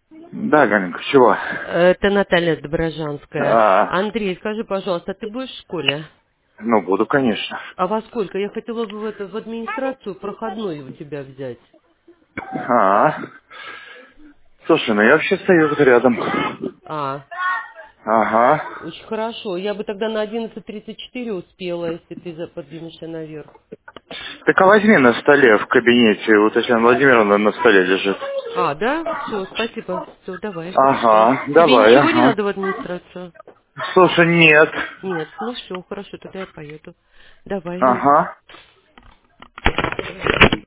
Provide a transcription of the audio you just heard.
Да, Галинка, чего? Это Наталья Доброжанская. А, Андрей, скажи, пожалуйста, ты будешь в школе? ну, буду, конечно. А во сколько? Я хотела бы в администрацию проходной у тебя взять. А, слушай, ну я вообще стою вот рядом. А, Ага. очень хорошо. Я бы тогда на 11:34 успела, если ты поднимешься наверх. Так а возьми на столе в кабинете, у Татьяны Владимировны на столе лежит. А, да? Все, спасибо. Все, давай, хорошо. Ага, Тебе давай, ничего не ага. надо в администрацию? Слушай, нет. Нет, ну все, хорошо, тогда я поеду. Давай. Ага.